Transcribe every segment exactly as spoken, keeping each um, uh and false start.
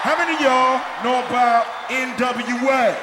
How many of y'all know about N W A?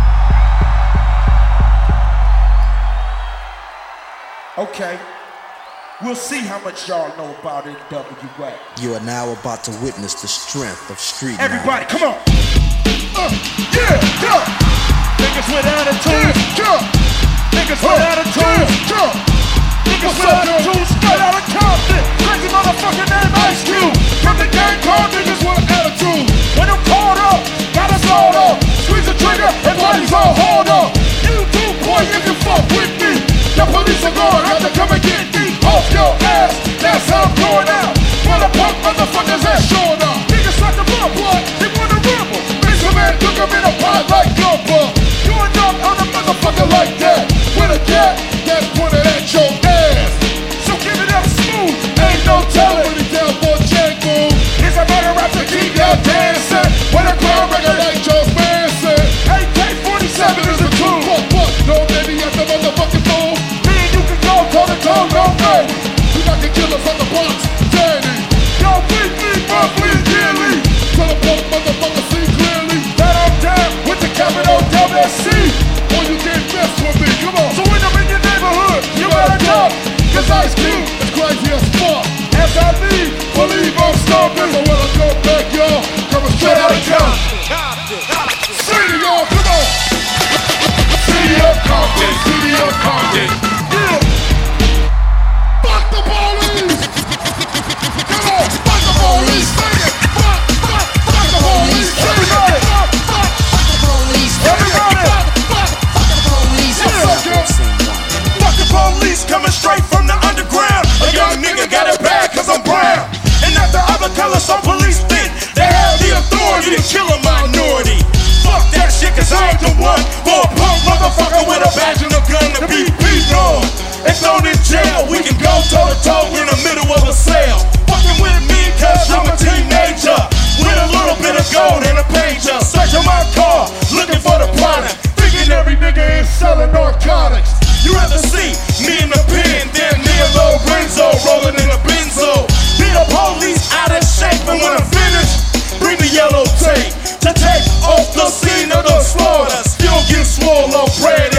Okay, we'll see how much y'all know about N W A. You are now about to witness the strength of street Everybody, knowledge. come on. Uh, yeah, yeah. Niggas with attitude. Yeah, yeah. Niggas with uh, attitude. Yeah, yeah. Niggas with attitude. Straight out of Compton. Crazy motherfucking name Ice Cube. From the gang called niggas with attitude. When I'm called up, got us all up. Squeeze the trigger and bodies all hauled up. You too, boy, if you fuck with me. The police are going, have to come and get me off your ass. That's how I'm going out. For the punk motherfuckers that's showing up. Niggas like the blood, blood, they wanna rumble. Mix a man, cook him in a pot like gumbo. You end up on a motherfucker like that. With a cat that's pointed at your ass. So give it up smooth, ain't no telling. When he's down for Django, it's a murder rap to keep y'all dancing. When a crowd record like Joe Manson. A K forty-seven is the tool. Fuck, fuck, no baby at the motherfucking phone. Me and you can go toe to toe, no baby. We got the killers on the box, Danny. Yo, weekly, monthly, yearly. Tell the punk motherfucker see clearly that I'm down with the capital W S C. Or you can't mess with me, come on. So when I'm in your neighborhood, you better duck. Cause Ice Cube is crazy as fuck. As I leave, believe I'm stomping. So when I go back, y'all, coming straight out of Compton. City, y'all, come on. City of Compton, City of Compton. Yeah. Fuck the police. Come on, fuck the police, sing it. Fuck, fuck, fuck the police, sing it. Fuck, fuck, fuck the police, everybody. Fuck, fuck, fuck the police. Fuck the police coming straight from the underground. A young nigga got it bad cause I'm brown. And not the other color some police think they have the authority to kill a minority. Fuck that shit cause I ain't the one for a punk motherfucker with a badge and a gun to be beaten on. And thrown in jail, we can go toe to toe in the middle of a sale. Fucking with me cause I'm a teenager with a little bit of gold and a pager. Searching my car, looking for the product. Thinking every nigga is selling narcotics. You rather see me in the pen than me and Lil Renzo rolling in a benzo. Be the police out of shape, and when I'm finished, bring the yellow tape to take off the scene of the slaughter. Still get swole on bread